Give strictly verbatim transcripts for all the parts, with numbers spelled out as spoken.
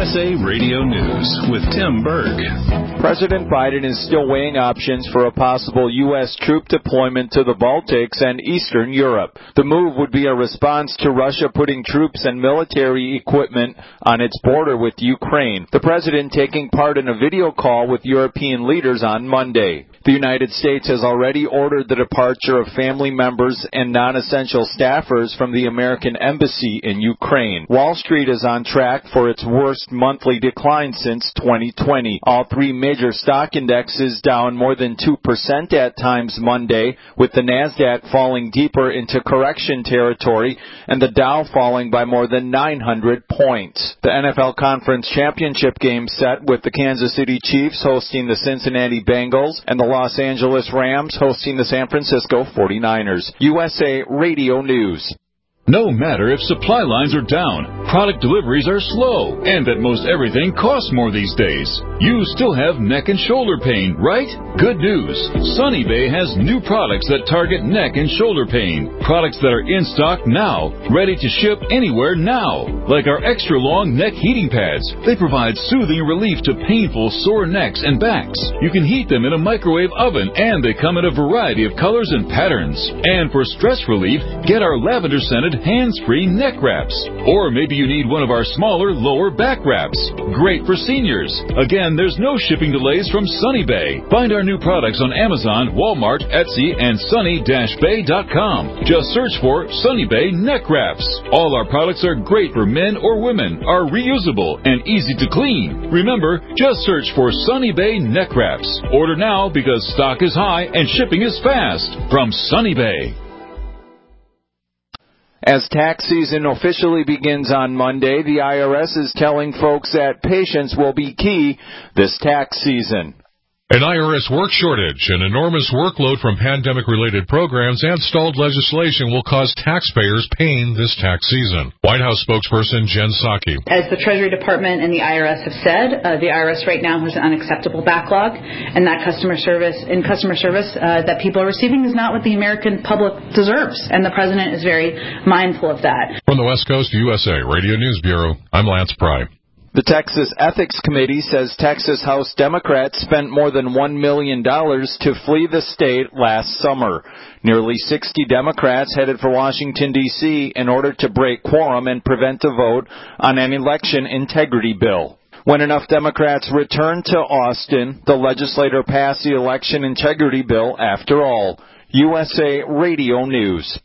S A Radio News with Tim Berg. President Biden is still weighing options for a possible U S troop deployment to the Baltics and Eastern Europe. The move would be a response to Russia putting troops and military equipment on its border with Ukraine. The president taking part in a video call with European leaders on Monday. The United States has already ordered the departure of family members and non-essential staffers from the American embassy in Ukraine. Wall Street is on track for its worst monthly decline since twenty twenty. All three major stock indexes down more than two percent at times Monday, with the NASDAQ falling deeper into correction territory and the Dow falling by more than nine hundred points. The N F L Conference Championship game set with the Kansas City Chiefs hosting the Cincinnati Bengals and the Los Angeles Rams hosting the San Francisco forty-niners. U S A Radio News. No matter if supply lines are down, product deliveries are slow, and that most everything costs more these days, you still have neck and shoulder pain, right? Good news. Sunny Bay has new products that target neck and shoulder pain. Products that are in stock now, ready to ship anywhere now. Like our extra long neck heating pads. They provide soothing relief to painful sore necks and backs. You can heat them in a microwave oven, and they come in a variety of colors and patterns. And for stress relief, get our lavender scented hands-free neck wraps. Or maybe you need one of our smaller lower back wraps. Great for seniors. Again, there's no shipping delays from Sunny Bay. Find our new products on Amazon, Walmart, Etsy, and sunny dash bay dot com. Just search for Sunny Bay neck wraps. All our products are great for men or women, are reusable, and easy to clean. Remember, just search for Sunny Bay neck wraps. Order now because stock is high and shipping is fast. From Sunny Bay. As tax season officially begins on Monday, the I R S is telling folks that patience will be key this tax season. An I R S work shortage, an enormous workload from pandemic-related programs, and stalled legislation will cause taxpayers pain this tax season. White House spokesperson Jen Psaki. As the Treasury Department and the I R S have said, uh, the I R S right now has an unacceptable backlog, and that customer service in customer service uh, that people are receiving is not what the American public deserves, and the President is very mindful of that. From the West Coast U S A Radio News Bureau, I'm Lance Pry. The Texas Ethics Committee says Texas House Democrats spent more than one million dollars to flee the state last summer. Nearly sixty Democrats headed for Washington, D C in order to break quorum and prevent a vote on an election integrity bill. When enough Democrats returned to Austin, the legislature passed the election integrity bill after all. U S A Radio News.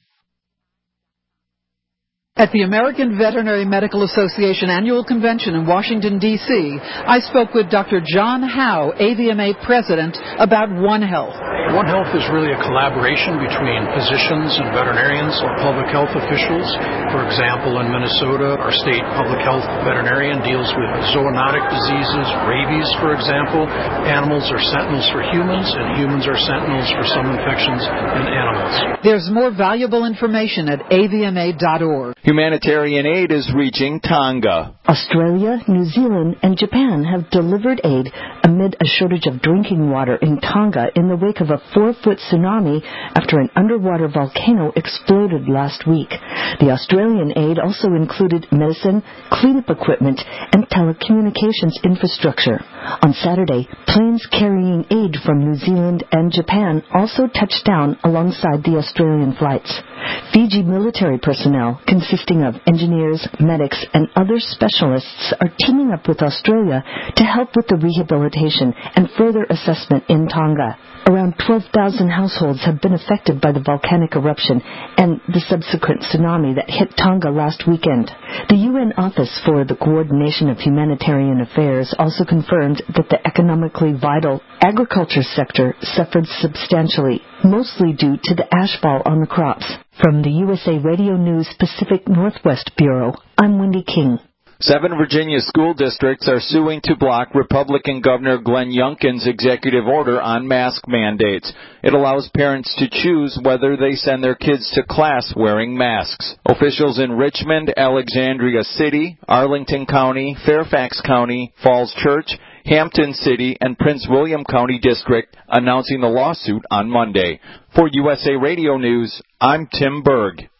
At the American Veterinary Medical Association Annual Convention in Washington, D C, I spoke with Doctor John Howe, A V M A President, about One Health. One Health is really a collaboration between physicians and veterinarians or public health officials. For example, in Minnesota, our state public health veterinarian deals with zoonotic diseases, rabies, for example. Animals are sentinels for humans, and humans are sentinels for some infections in animals. There's more valuable information at A V M A dot org. Humanitarian aid is reaching Tonga. Australia, New Zealand, and Japan have delivered aid amid a shortage of drinking water in Tonga in the wake of a four-foot tsunami after an underwater volcano exploded last week. The Australian aid also included medicine, cleanup equipment, and telecommunications infrastructure. On Saturday, planes carrying aid from New Zealand and Japan also touched down alongside the Australian flights. Fiji military personnel, consisting of engineers, medics, and other specialists, are teaming up with Australia to help with the rehabilitation and further assessment in Tonga. Around twelve thousand households have been affected by the volcanic eruption and the subsequent tsunami that hit Tonga last weekend. The U N Office for the Coordination of Humanitarian Affairs also confirmed that the economically vital agriculture sector suffered substantially, mostly due to the ashfall on the crops. From the U S A Radio News Pacific Northwest Bureau, I'm Wendy King. Seven Virginia school districts are suing to block Republican Governor Glenn Youngkin's executive order on mask mandates. It allows parents to choose whether they send their kids to class wearing masks. Officials in Richmond, Alexandria City, Arlington County, Fairfax County, Falls Church, Hampton City, and Prince William County District announcing the lawsuit on Monday. For U S A Radio News, I'm Tim Berg.